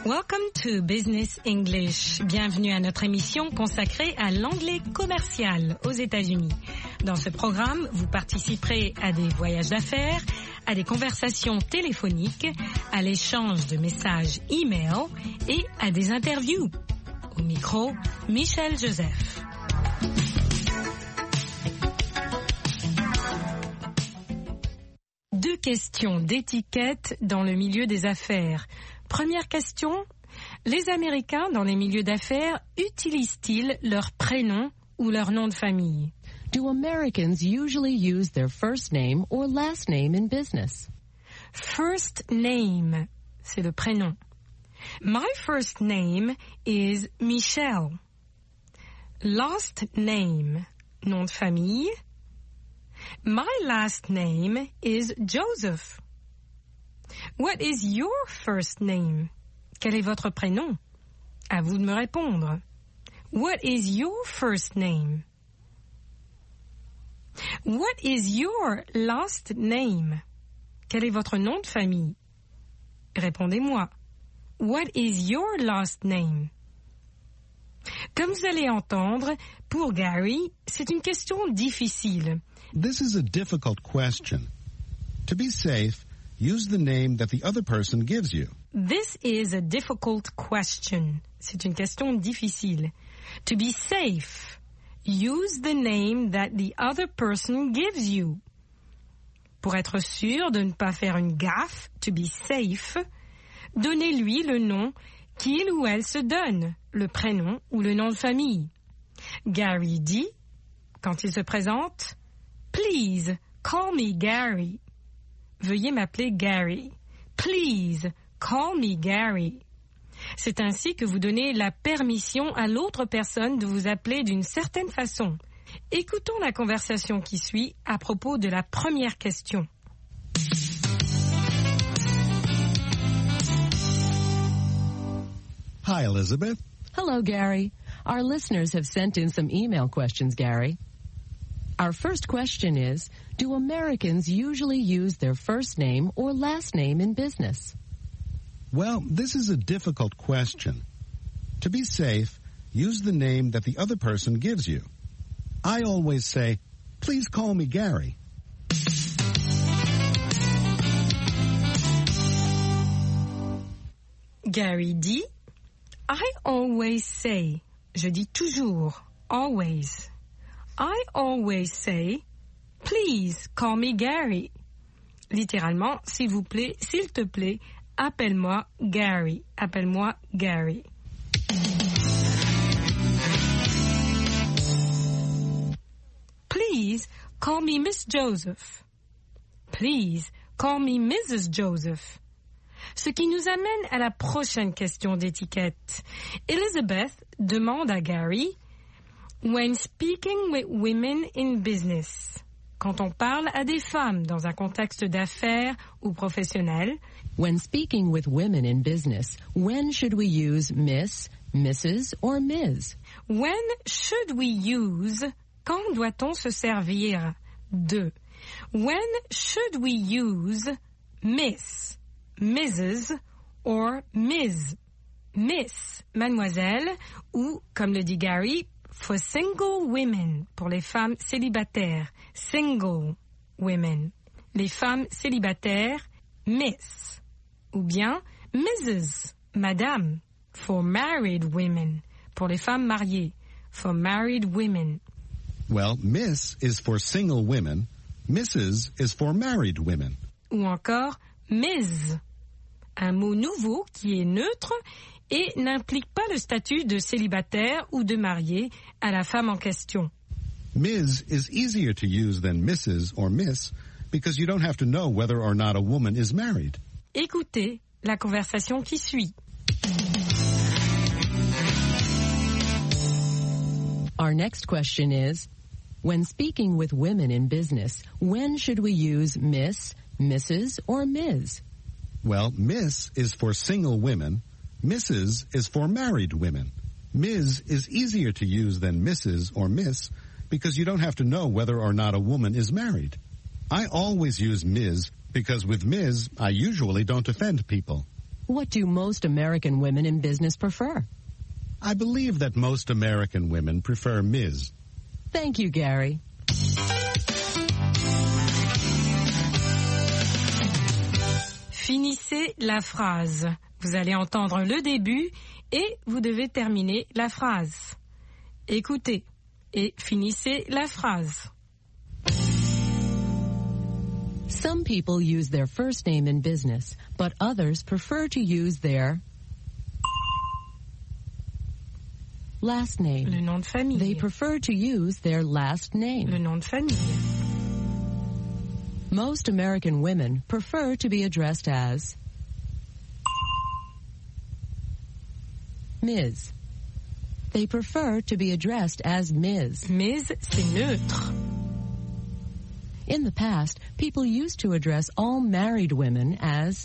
Welcome to Business English. Bienvenue à notre émission consacrée à l'anglais commercial aux États-Unis. Dans ce programme, vous participerez à des voyages d'affaires, à des conversations téléphoniques, à l'échange de messages e-mail et à des interviews. Au micro, Michel Joseph. Deux questions d'étiquette dans le milieu des affaires. Première question, les Américains dans les milieux d'affaires utilisent-ils leur prénom ou leur nom de famille? Do Americans usually use their first name or last name in business? First name, c'est le prénom. My first name is Michelle. Last name, nom de famille. My last name is Joseph. What is your first name? Quel est votre prénom? À vous de me répondre. What is your first name? What is your last name? Quel est votre nom de famille? Répondez-moi. What is your last name? Comme vous allez entendre, pour Gary, c'est une question difficile. This is a difficult question. To be safe, use the name that the other person gives you. This is a difficult question. C'est une question difficile. To be safe, use the name that the other person gives you. Pour être sûr de ne pas faire une gaffe, to be safe, donnez-lui le nom qu'il ou elle se donne, le prénom ou le nom de famille. Gary dit, quand il se présente, « Please, call me Gary ». Veuillez m'appeler Gary. Please, call me Gary. C'est ainsi que vous donnez la permission à l'autre personne de vous appeler d'une certaine façon. Écoutons la conversation qui suit à propos de la première question. Hi, Elizabeth. Hello, Gary. Our listeners have sent in some email questions, Gary. Our first question is, do Americans usually use their first name or last name in business? Well, this is a difficult question. To be safe, use the name that the other person gives you. I always say, please call me Gary. Gary dit, I always say, je dis toujours, always. I always say, please call me Gary. Littéralement, s'il vous plaît, s'il te plaît, appelle-moi Gary. Appelle-moi Gary. Please call me Miss Joseph. Please call me Mrs. Joseph. Ce qui nous amène à la prochaine question d'étiquette. Elizabeth demande à Gary, when speaking with women in business, quand on parle à des femmes dans un contexte d'affaires ou professionnel, when speaking with women in business, when should we use Miss, Mrs. or Ms? When should we use, quand doit-on se servir de? When should we use Miss, Mrs. or Ms? Miss, mademoiselle, ou, comme le dit Gary, for single women, pour les femmes célibataires, single women. Les femmes célibataires, Miss. Ou bien Mrs., madame, for married women, pour les femmes mariées, for married women. Well, Miss is for single women, Mrs. is for married women. Ou encore Ms., un mot nouveau qui est neutre et n'implique pas le statut de célibataire ou de marié à la femme en question. Ms. is easier to use than Mrs. or Miss because you don't have to know whether or not a woman is married. Écoutez la conversation qui suit. Our next question is, when speaking with women in business, when should we use Miss, Mrs. or Ms? Well, Miss is for single women, Mrs. is for married women. Ms. is easier to use than Mrs. or Miss because you don't have to know whether or not a woman is married. I always use Ms. because with Ms. I usually don't offend people. What do most American women in business prefer? I believe that most American women prefer Ms. Thank you, Gary. Finissez la phrase. Vous allez entendre le début et vous devez terminer la phrase. Écoutez et finissez la phrase. Some people use their first name in business, but others prefer to use their last name. Le nom de famille. They prefer to use their last name. Le nom de famille. Most American women prefer to be addressed as Ms. They prefer to be addressed as Ms. Ms, c'est neutre. In the past, people used to address all married women as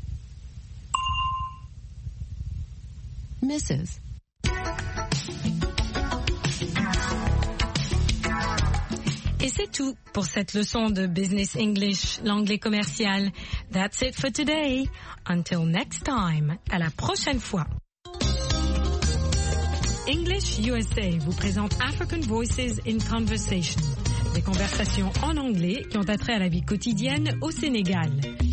Mrs. Et c'est tout pour cette leçon de Business English, l'anglais commercial. That's it for today. Until next time. À la prochaine fois. English USA vous présente African Voices in Conversation. Des conversations en anglais qui ont attrait à la vie quotidienne au Sénégal.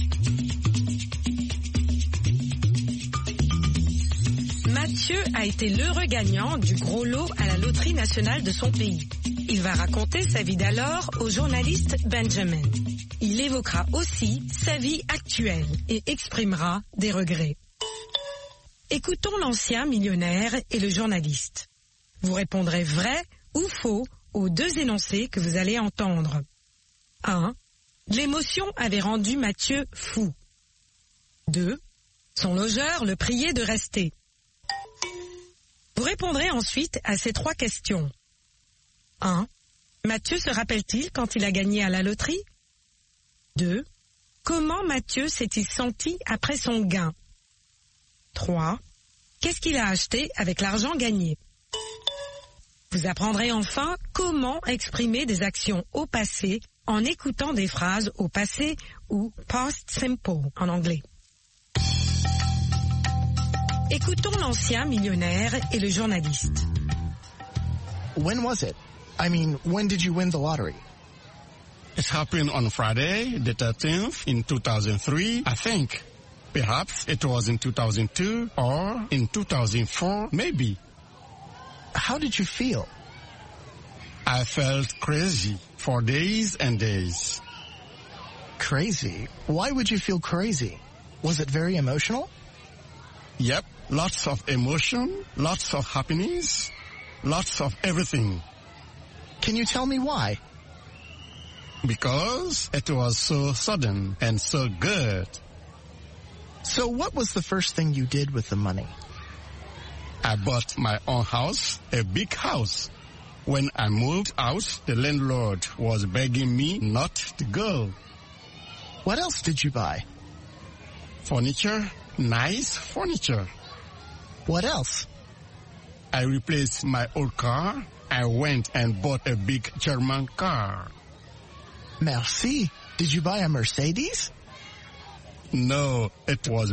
Mathieu a été l'heureux gagnant du gros lot à la loterie nationale de son pays. Il va raconter sa vie d'alors au journaliste Benjamin. Il évoquera aussi sa vie actuelle et exprimera des regrets. Écoutons l'ancien millionnaire et le journaliste. Vous répondrez vrai ou faux aux deux énoncés que vous allez entendre. 1. L'émotion avait rendu Mathieu fou. 2. Son logeur le priait de rester. Vous répondrez ensuite à ces trois questions. 1. Mathieu se rappelle-t-il quand il a gagné à la loterie? 2. Comment Mathieu s'est-il senti après son gain? 3. Qu'est-ce qu'il a acheté avec l'argent gagné? Vous apprendrez enfin comment exprimer des actions au passé en écoutant des phrases au passé ou past simple en anglais. Écoutons l'ancien millionnaire et le journaliste. When was it? I mean, when did you win the lottery? It happened on Friday, the 13th, in 2003, I think. Perhaps it was in 2002 or in 2004, maybe. How did you feel? I felt crazy for days and days. Crazy? Why would you feel crazy? Was it very emotional? Yep, lots of emotion, lots of happiness, lots of everything. Can you tell me why? Because it was so sudden and so good. So what was the first thing you did with the money? I bought my own house, a big house. When I moved out, the landlord was begging me not to go. What else did you buy? Furniture, nice furniture. What else? I replaced my old car. I went and bought a big German car. Merci. Did you buy a Mercedes? No, it was a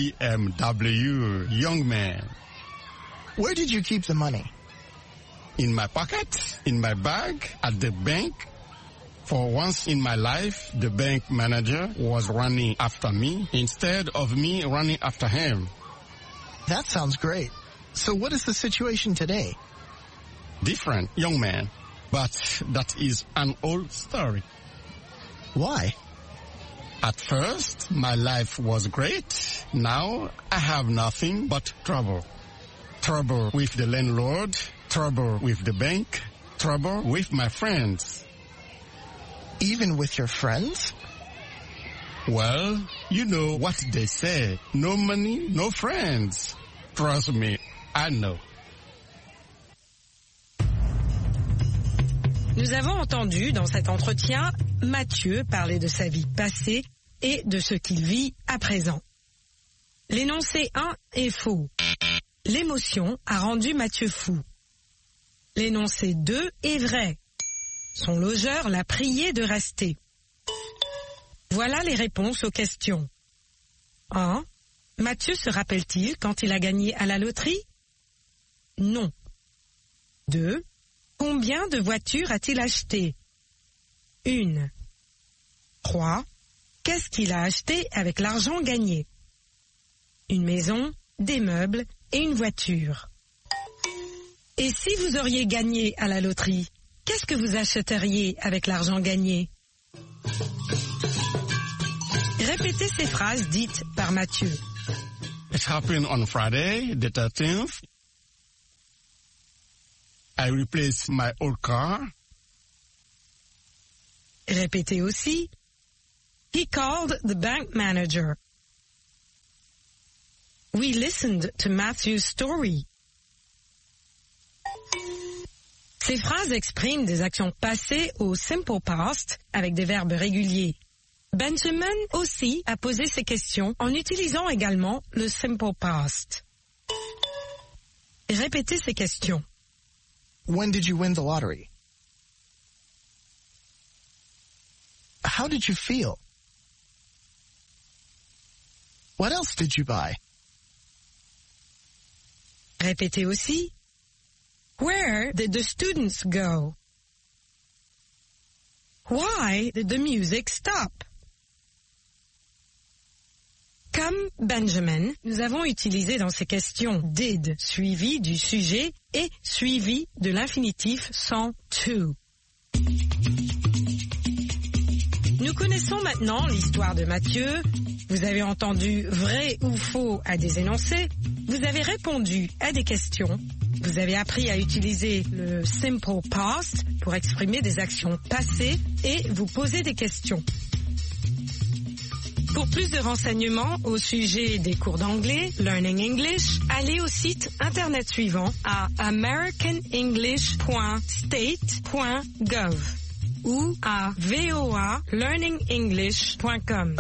BMW, young man. Where did you keep the money? In my pocket, in my bag, at the bank. For once in my life, the bank manager was running after me instead of me running after him. That sounds great. So what is the situation today? Different, young man. But that is an old story. Why? At first, my life was great. Now, I have nothing but trouble. Trouble with the landlord, trouble with the bank, trouble with my friends. Even with your friends? Well, you know what they say. No money, no friends. Trust me, I know. Nous avons entendu dans cet entretien Mathieu parler de sa vie passée et de ce qu'il vit à présent. L'énoncé 1 est faux. L'émotion a rendu Mathieu fou. L'énoncé 2 est vrai. Son logeur l'a prié de rester. Voilà les réponses aux questions. 1. Mathieu se rappelle-t-il quand il a gagné à la loterie? Non. 2. Combien de voitures a-t-il acheté? 1. 3. Qu'est-ce qu'il a acheté avec l'argent gagné? Une maison, des meubles et une voiture. Et si vous auriez gagné à la loterie, qu'est-ce que vous achèteriez avec l'argent gagné? Répétez ces phrases dites par Mathieu. It happened on Friday, the 13th. I replaced my old car. Répétez aussi. He called the bank manager. We listened to Matthew's story. Ces phrases expriment des actions passées au simple past avec des verbes réguliers. Benjamin aussi a posé ces questions en utilisant également le simple past. Répétez ces questions. When did you win the lottery? How did you feel? What else did you buy? Répétez aussi. Where did the students go? Why did the music stop? Comme Benjamin, nous avons utilisé dans ces questions did suivi du sujet et suivi de l'infinitif sans to. Nous connaissons maintenant l'histoire de Mathieu. Vous avez entendu vrai ou faux à des énoncés. Vous avez répondu à des questions. Vous avez appris à utiliser le simple past pour exprimer des actions passées et vous poser des questions. Pour plus de renseignements au sujet des cours d'anglais, Learning English, allez au site internet suivant à americanenglish.state.gov ou à voalearningenglish.com.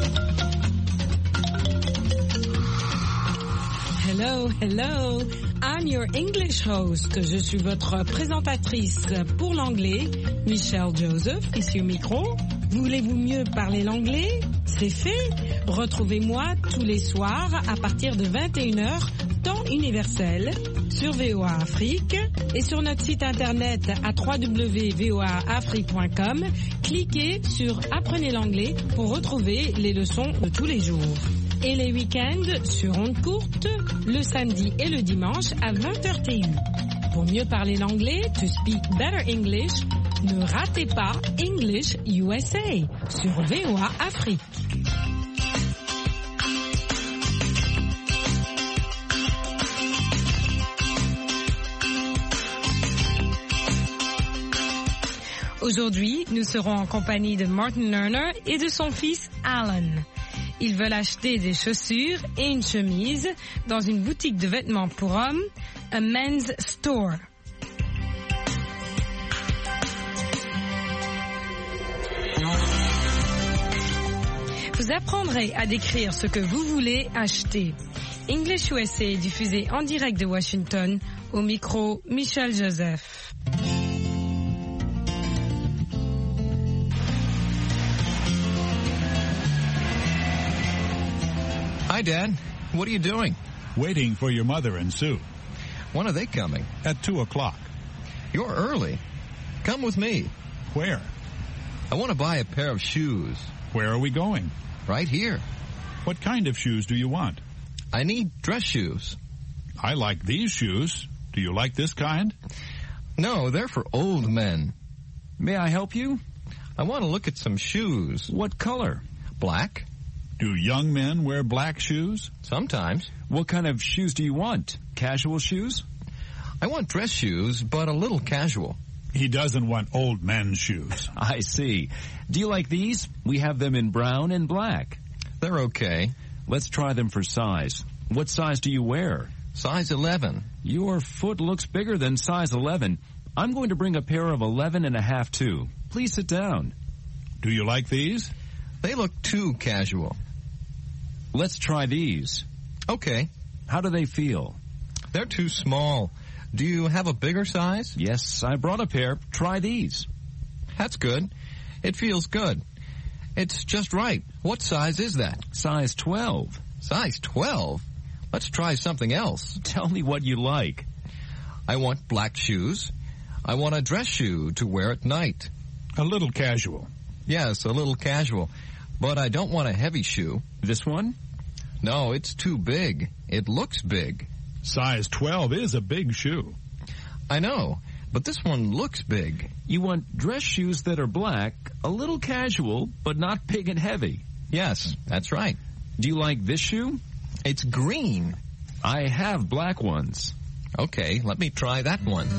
Hello, hello, I'm your English host. Je suis votre présentatrice pour l'anglais, Michelle Joseph, ici au micro. Voulez-vous mieux parler l'anglais? C'est fait. Retrouvez-moi tous les soirs à partir de 21h, temps universel, sur VOA Afrique et sur notre site internet à www.voaafrique.com. Cliquez sur Apprenez l'anglais pour retrouver les leçons de tous les jours. Et les week-ends sur ondes courtes, le samedi et le dimanche à 20h TU. Pour mieux parler l'anglais, to speak better English, ne ratez pas English USA sur VOA Afrique. Aujourd'hui, nous serons en compagnie de Martin Lerner et de son fils Alan. Ils veulent acheter des chaussures et une chemise dans une boutique de vêtements pour hommes, a men's store. Vous apprendrez à décrire ce que vous voulez acheter. English USA est diffusé en direct de Washington, au micro Michelle Joseph. Hi, Dad. What are you doing? Waiting for your mother and Sue. When are they coming? At 2 o'clock. You're early. Come with me. Where? I want to buy a pair of shoes. Where are we going? Right here. What kind of shoes do you want? I need dress shoes. I like these shoes. Do you like this kind? No, they're for old men. May I help you? I want to look at some shoes. What color? Black. Do young men wear black shoes? Sometimes. What kind of shoes do you want? Casual shoes? I want dress shoes, but a little casual. He doesn't want old men's shoes. I see. Do you like these? We have them in brown and black. They're okay. Let's try them for size. What size do you wear? Size 11. Your foot looks bigger than size 11. I'm going to bring a pair of 11.5 too. Please sit down. Do you like these? They look too casual. Let's try these. Okay. How do they feel? They're too small. Do you have a bigger size? Yes, I brought a pair. Try these. That's good. It feels good. It's just right. What size is that? Size 12. Size 12? Let's try something else. Tell me what you like. I want black shoes. I want a dress shoe to wear at night. A little casual. Yes, a little casual. But I don't want a heavy shoe. This one? No, it's too big. It looks big. Size 12 is a big shoe. I know, but this one looks big. You want dress shoes that are black, a little casual, but not big and heavy. Yes, that's right. Do you like this shoe? It's green. I have black ones. Okay, let me try that one.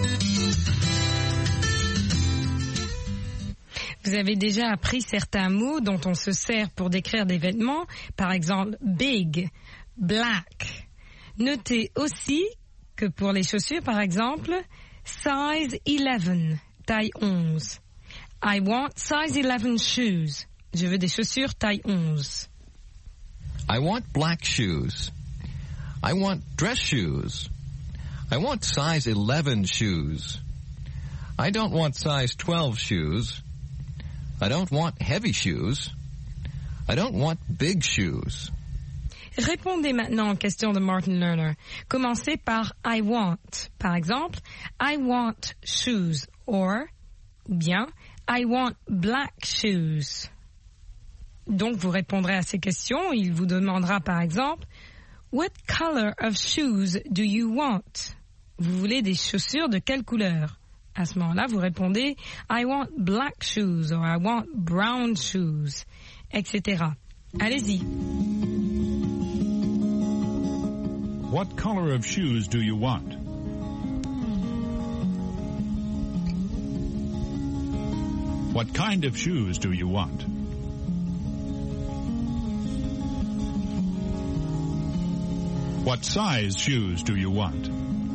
Vous avez déjà appris certains mots dont on se sert pour décrire des vêtements, par exemple big, black. Notez aussi que pour les chaussures, par exemple, size 11, taille 11. I want size 11 shoes. Je veux des chaussures taille 11. I want black shoes. I want dress shoes. I want size 11 shoes. I don't want size 12 shoes. I don't want heavy shoes. I don't want big shoes. Répondez maintenant aux questions de Martin Lerner. Commencez par I want. Par exemple, I want shoes or, ou bien, I want black shoes. Donc, vous répondrez à ces questions. Il vous demandera par exemple, what color of shoes do you want? Vous voulez des chaussures de quelle couleur? À ce moment-là, vous répondez, I want black shoes or I want brown shoes, etc. Allez-y. What color of shoes do you want? What kind of shoes do you want? What size shoes do you want?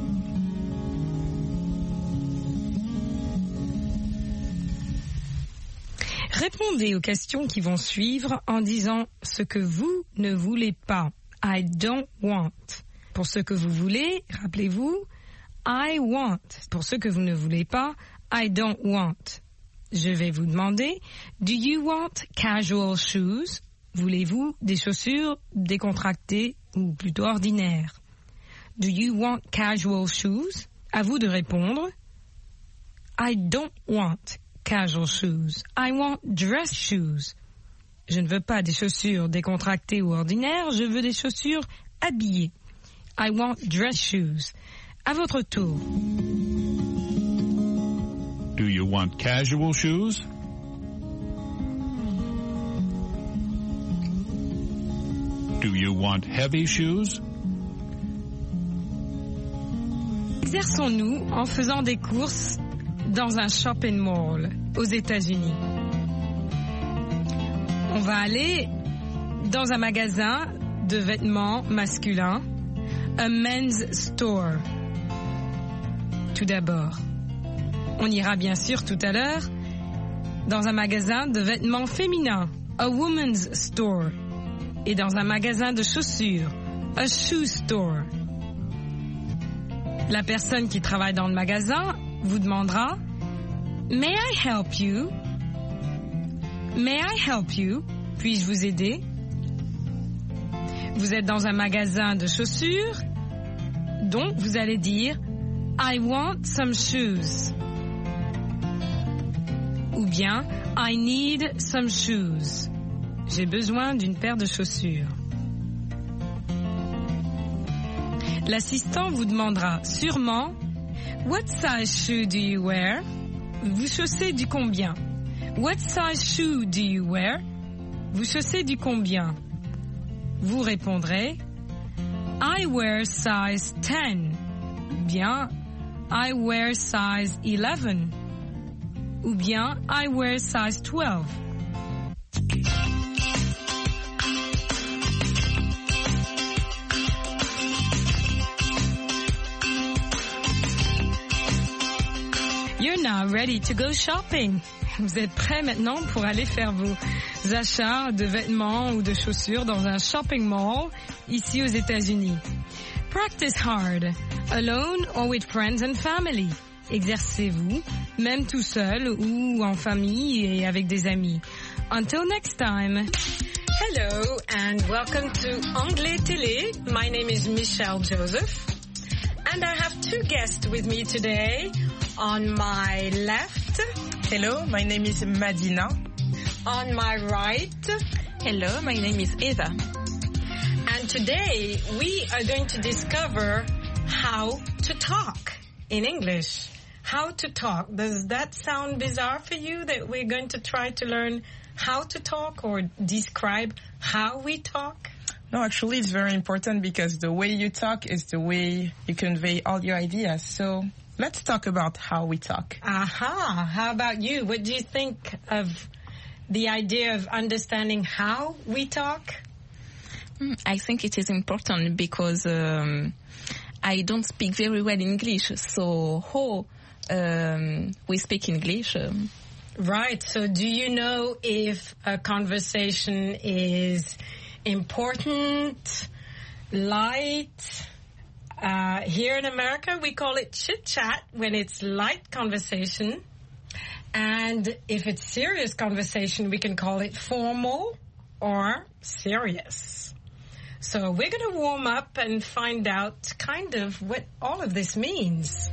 Répondez aux questions qui vont suivre en disant ce que vous ne voulez pas. I don't want. Pour ce que vous voulez, rappelez-vous, I want. Pour ce que vous ne voulez pas, I don't want. Je vais vous demander, do you want casual shoes? Voulez-vous des chaussures décontractées ou plutôt ordinaires? Do you want casual shoes? À vous de répondre, I don't want casual shoes. I want dress shoes. Je ne veux pas des chaussures décontractées ou ordinaires, je veux des chaussures habillées. I want dress shoes. À votre tour. Do you want casual shoes? Do you want heavy shoes? Exerçons-nous en faisant des courses dans un shopping mall aux États-Unis. On va aller dans un magasin de vêtements masculins, a men's store. Tout d'abord, on ira bien sûr tout à l'heure dans un magasin de vêtements féminins, a woman's store, et dans un magasin de chaussures, a shoe store. La personne qui travaille dans le magasin vous demandera « May I help you? May I help you? Puis-je vous aider? » Vous êtes dans un magasin de chaussures, donc vous allez dire « I want some shoes » ou bien « I need some shoes ». J'ai besoin d'une paire de chaussures. L'assistant vous demandera sûrement « What size shoe do you wear? » Vous chaussez du combien? What size shoe do you wear? Vous chaussez du combien? Vous répondrez I wear size 10. Bien I wear size 11. Ou bien I wear size 12. You're now ready to go shopping. Vous êtes prêts maintenant pour aller faire vos achats de vêtements ou de chaussures dans un shopping mall ici aux États-Unis. Practice hard, alone or with friends and family. Exercez-vous, même tout seul ou en famille et avec des amis. Until next time. Hello and welcome to Anglais Télé. My name is Michelle Joseph and I have two guests with me today. On my left, hello, my name is Madina. On my right, hello, my name is Eva. And today we are going to discover how to talk in English. How to talk. Does that sound bizarre for you that we're going to try to learn how to talk or describe how we talk? No, actually it's very important because the way you talk is the way you convey all your ideas. So let's talk about how we talk. Aha. How about you? What do you think of the idea of understanding how we talk? I think it is important because I don't speak very well English. So how we speak English? Right. So do you know if a conversation is important, light? Here in America, we call it chit-chat when it's light conversation. And if it's serious conversation, we can call it formal or serious. So we're going to warm up and find out kind of what all of this means.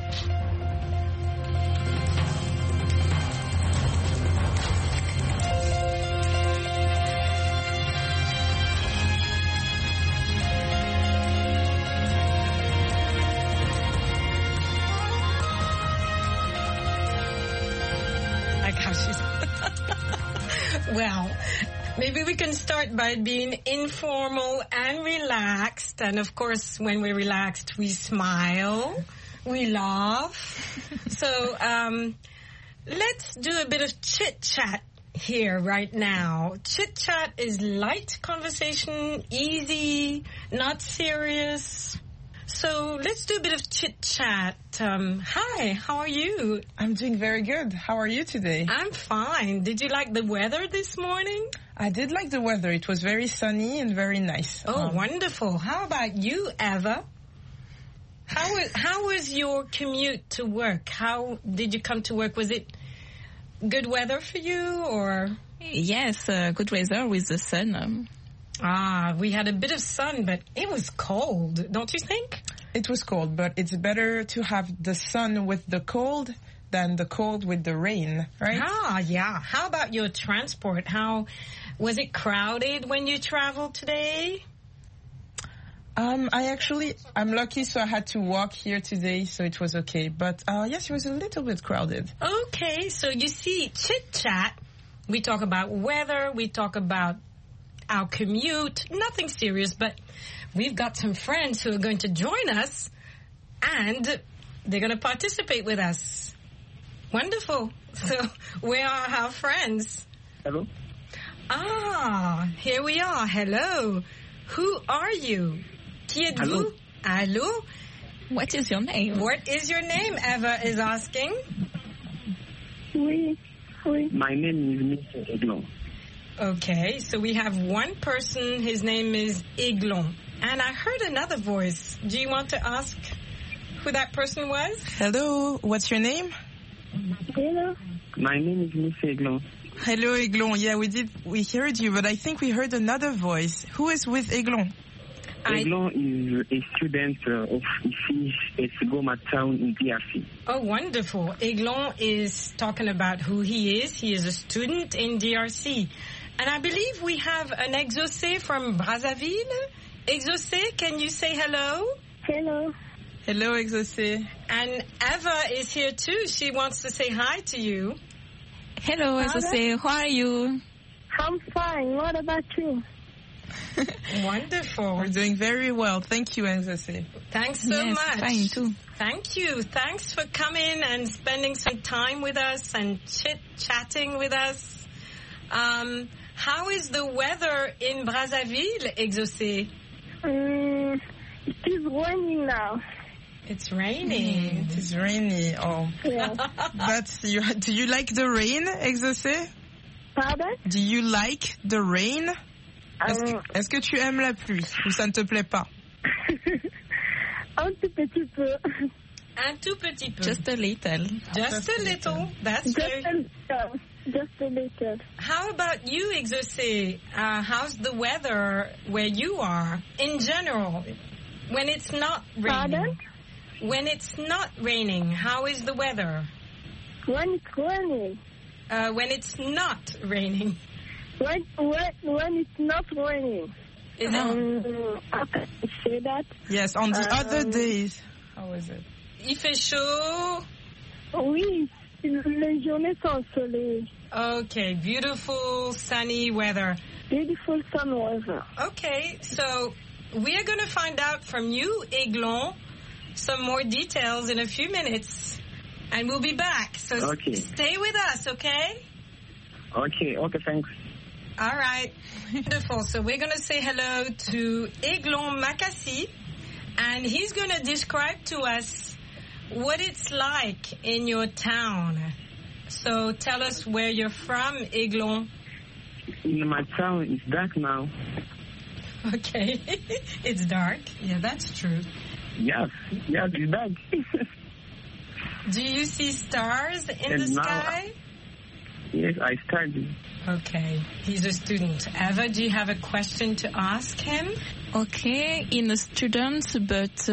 Well, maybe we can start by being informal and relaxed. And of course, when we're relaxed, we smile, we laugh. So let's do a bit of chit-chat here right now. Chit-chat is light conversation, easy, not serious. So let's do a bit of chit-chat. Hi, how are you? I'm doing very good. How are you today? I'm fine. Did you like the weather this morning? I did like the weather. It was very sunny and very nice. Oh, wonderful. How about you, Eva? How was your commute to work? How did you come to work? Was it good weather for you or? Yes, good weather with the sun. We had a bit of sun, but it was cold, don't you think? It was cold, but it's better to have the sun with the cold than the cold with the rain, right? Yeah. How about your transport? How was it crowded when you traveled today? I'm lucky, so I had to walk here today, so it was okay. But yes, it was a little bit crowded. Okay, so you see, chit-chat, we talk about weather, we talk about our commute, nothing serious, but we've got some friends who are going to join us and they're going to participate with us. Wonderful. So where are our friends? Hello. Here we are. Hello. Who are you? Qui êtes-vous? Allô? What is your name? What is your name? Eva is asking. Oui. My name is Mr. Eglon. Okay, so we have one person, his name is Eglon. And I heard another voice. Do you want to ask who that person was? Hello, what's your name? Hello. My name is Mr. Eglon. Hello, Eglon. Yeah, we heard you, but I think we heard another voice. Who is with Eglon? Eglon is a student of IFI Goma town in DRC. Oh, wonderful. Eglon is talking about who he is. He is a student in DRC. And I believe we have an Exaucé from Brazzaville. Exaucé, can you say hello? Hello. Hello, Exaucé. And Eva is here too. She wants to say hi to you. Hello, Exaucé. How are you? I'm fine. What about you? Wonderful. We're doing very well. Thank you, Exaucé. Thanks so much. Fine too. Thank you. Thanks for coming and spending some time with us and chit-chatting with us. How is the weather in Brazzaville, Exaucé? It is raining now. It's raining. It is rainy. Oh. Yeah. Do you like the rain, Exaucé? Pardon? Do you like the rain? Est-ce que tu aimes la pluie ou ça ne te plaît pas? Un tout petit peu. Un tout petit peu. Just a little. Just a little. That's very... just a little. How about you, Exaucé? How's the weather where you are in general? When it's not raining. Pardon? When it's not raining, how is the weather? When it's raining. When it's not raining. When it's not raining. How can I say that? Yes, on the other days. How is it? Il fait chaud. Oui, les journées sont ensoleillées. Okay, beautiful sunny weather. Beautiful sun weather. Okay, so we are going to find out from you, Aiglon, some more details in a few minutes. And we'll be back. So stay with us, okay? Okay, thanks. All right. Wonderful. So we're going to say hello to Aiglon Makassi, and he's going to describe to us what it's like in your town. So tell us where you're from, Aiglon. In my town, it's dark now. Okay. It's dark. Yeah, that's true. Yes, it's dark. Do you see stars in the sky? Yes, I study. Okay. He's a student. Eva, do you have a question to ask him? Okay, in a student, but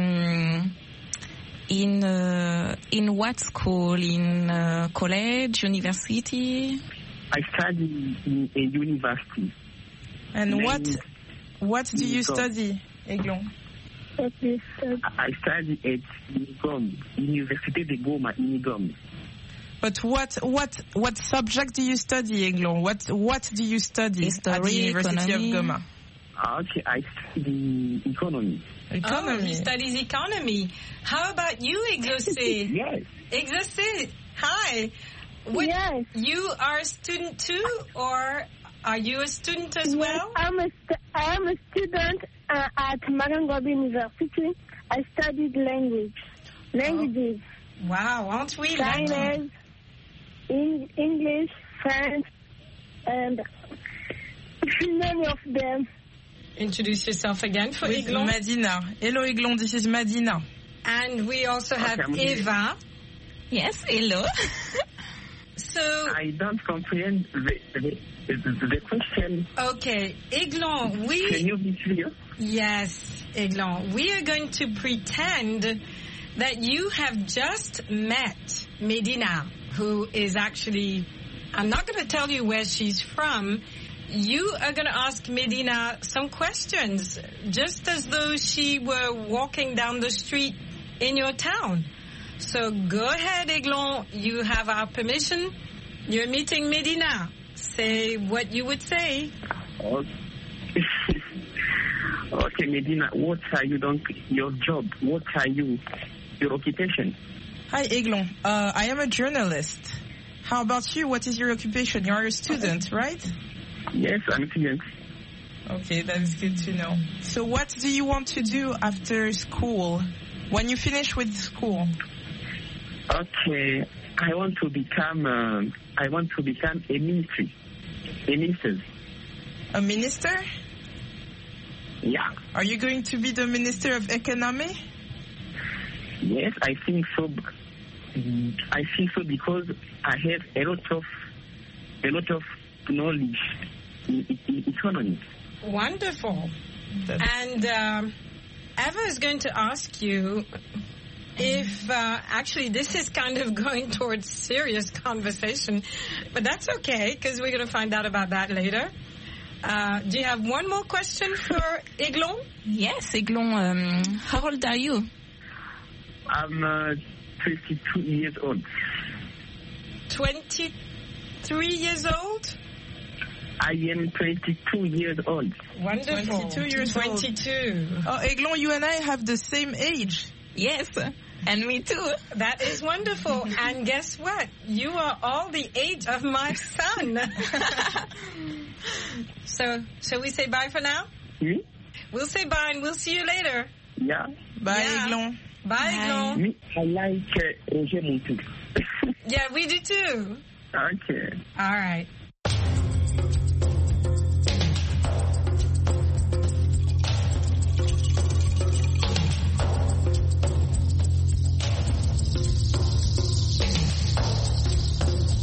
in what school? In college, university? I study in a university. And what do you study, Aiglon? I study at Unigom, Université de Goma, Unigom. But what subject do you study, Aiglon? What do you study at the University of Goma? Okay, I study economy. Oh, he studies economy. How about you, Exaucé? Yes. Exaucé, hi. Yes. You are a student too, or are you a student as well? I am a student at Marangobi University. I studied languages. Wow, aren't we Chinese, English, French, and many of them. Introduce yourself again for Aiglon. Madina. Hello, Aiglon. This is Madina. And we also have Eva. Yes, hello. So I don't comprehend the question. Okay, Aiglon, Can you be clear? Yes, Aiglon. We are going to pretend that you have just met Medina, who is actually, I'm not going to tell you where she's from. You are going to ask Medina some questions, just as though she were walking down the street in your town. So go ahead, Aiglon. You have our permission. You're meeting Medina. Say what you would say. Okay, Medina, what are you doing? Your job? What are you? Your occupation? Hi, Aiglon. I am a journalist. How about you? What is your occupation? You are a student, right? Yes, I'm a student. Okay, that is good to know. So what do you want to do after school? When you finish with school? Okay, I want to become a minister. A minister. A minister? Yeah. Are you going to be the Minister of Economy? Yes, I think so. I think so because I have a lot of knowledge in economy. Wonderful. And Eva is going to ask you if actually this is kind of going towards serious conversation, but that's okay because we're going to find out about that later. Do you have one more question for Aiglon? Yes, Aiglon. How old are you? I'm 22 years old. 23 years old? I am 22 years old. Wonderful. 22 years old. 22. Oh, Aiglon, you and I have the same age. Yes, and me too. That is wonderful. And guess what? You are all the age of my son. So, shall we say bye for now? Hmm? We'll say bye and we'll see you later. Yeah. Bye, Aiglon. Bye, Aiglon. Me, I like Roger Montu. Yeah, we do too. Okay. All right.